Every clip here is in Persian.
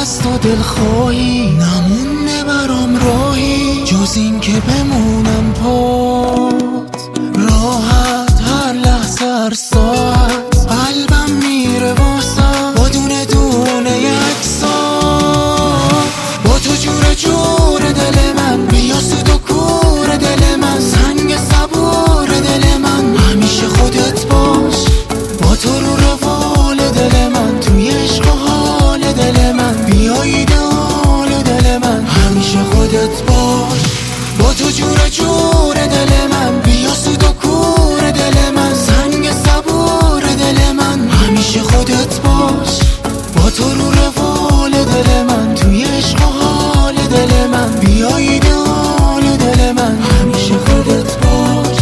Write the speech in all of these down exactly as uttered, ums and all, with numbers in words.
از تو دلخواهی، نمونه برام راهی جز این که بمونم پات راحت. هر لحظه هر ساعت قلبم میره واسه با دونه دونه یک ساعت. با تو جور جور دل من، بیا سود و کور دل من، سنگ صبور دل من، همیشه خودت باش. با تو رو روال دل من، توی عشق و حال دل من، بیا ایدئال دل من، همیشه خودت باش. با تو جور جور دل من، بیا سود و کور دل من، سنگ صبور دل من، همیشه خودت باش. با تو رو روال دل من، توی عشق و حال دل من، بیا ایدئال دل من، همیشه خودت باش.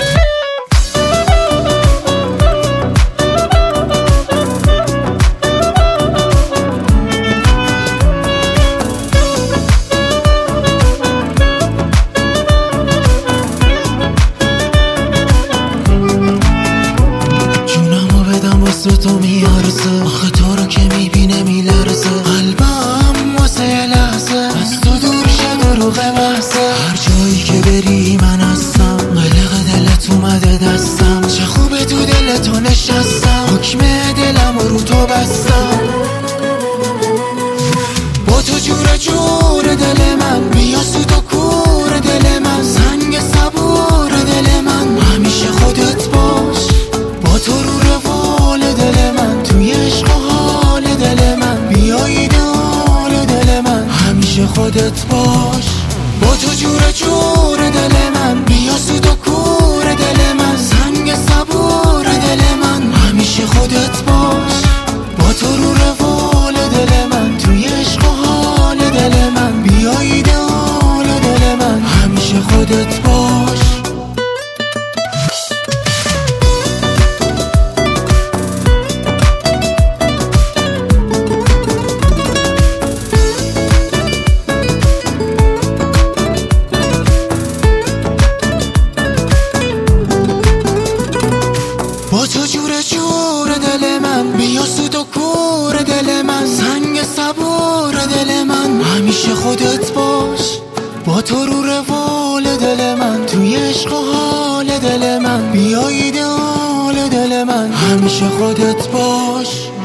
واسه تو میارزه، آخه تو رو که میبینه میلرزه، قلبم واسه لحظه از تو دور شه دروغ محضه. هر جایی که بری من هستم، قلق دلت اومده دستم، چه خوبه تو دل تو نشستم، حکم دلم رو تو بستم. با تو جور جور دل من، بیا سود و کور دل من، سنگ صبور دل من، همیشه خودت باش. با تو رو روال دل من، توی عشق و حال دل من، بیا ایدئال دل من، همیشه خودت باش. با تو جور جور دل من، بیا سود و کور دل من، سنگ صبور دل من، همیشه خودت باش. با تو رو روال دل من، توی عشق و حال دل من، بیا ایدئال دل من، همیشه خودت باش. با تو جور جور دل من، بیا سود و کور دل من، سنگ صبور دل من، همیشه خودت باش. با تو رو روال دل من، توی عشق و حال دل من، بیا ایدئال دل من، همیشه خودت باش.